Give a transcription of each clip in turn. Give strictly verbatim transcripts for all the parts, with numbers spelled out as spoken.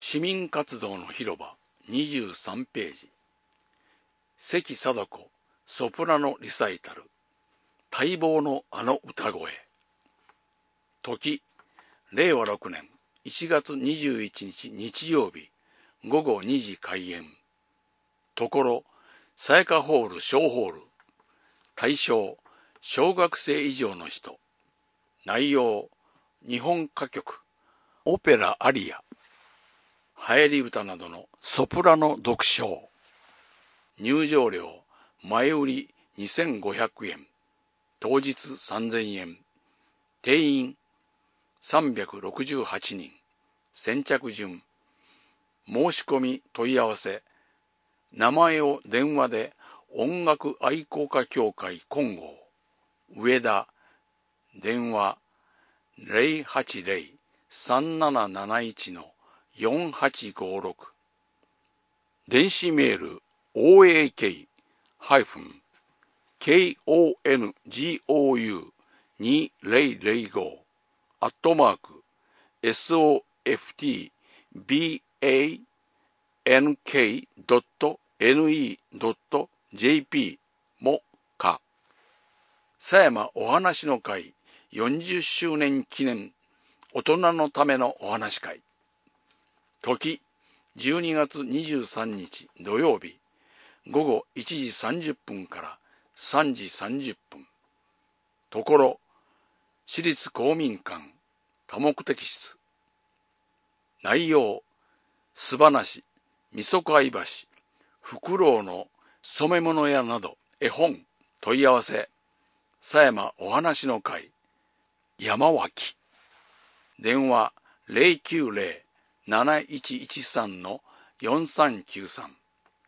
市民活動の広場にじゅうさんページ。関貞子ソプラノリサイタル。待望のあの歌声。時、れいわろくねんいちがつにじゅういちにち日曜日ごごにじ開演。ところ、さやかホール小ホール。対象、小学生以上の人。内容、日本歌曲、オペラアリア、流行り歌などのソプラノ独唱。入場料、前売りにせんごひゃくえん、当日さんぜんえん、定員さんびゃくろくじゅうはちにん、先着順。申し込み問い合わせ、名前を電話で音楽愛好家協会金剛、上田、電話 ゼロはちゼロ さんなななないち よんはちごろく。電子メール オーエーケー ケーオーエヌジーオーユー にせんご アットマーク エスオーエフティービーエーエヌケードットネットドットジェーピー もか。狭山お話の会よんじゅっしゅうねん記念大人のためのお話会。時、じゅうにがつにじゅうさんにち土曜日ごごいちじさんじゅっぷんからさんじさんじゅっぷん。ところ、市立公民館多目的室。内容、すばなし、みそこあい橋、フクロウの染め物屋など絵本。問い合わせ、狭山お話の会山脇。電話 ゼロきゅうゼロ なないちいちさん よんさんきゅうさん。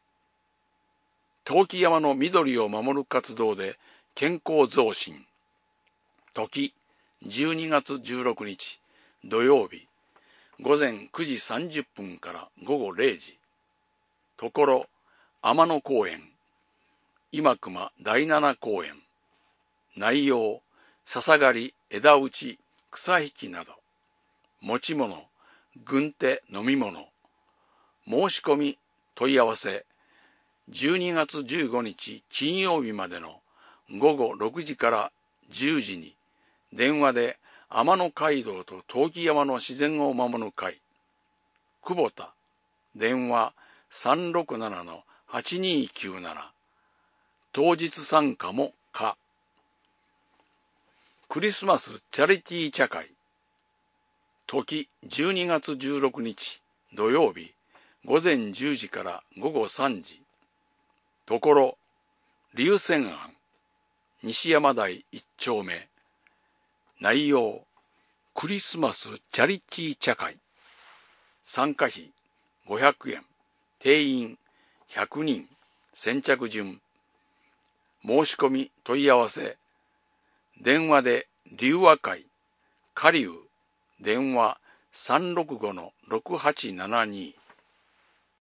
陶器山の緑を守る活動で健康増進。時、じゅうにがつじゅうろくにち土曜日ごぜんくじさんじゅっぷんからごごれいじ。ところ、天野公園、今熊だいなな公園。内容、笹刈り、枝打ち、草引きなど。持ち物、軍手、飲み物。申し込み、問い合わせ、じゅうにがつじゅうごにち金曜日までのごごろくじからじゅうじに、電話で天野街道と陶器山の自然を守る会。久保田、電話 さんろくなな はちにきゅうなな。当日参加も可。クリスマスチャリティー茶会。時、じゅうにがつじゅうろくにち土曜日ごぜんじゅうじからごごさんじ。ところ、龍泉庵、西山台一丁目。内容、クリスマスチャリティー茶会。参加費ごひゃくえん、定員ひゃくにん、先着順。申し込み問い合わせ、電話で龍和会、下流、電話 さんろくごのろくはちななに。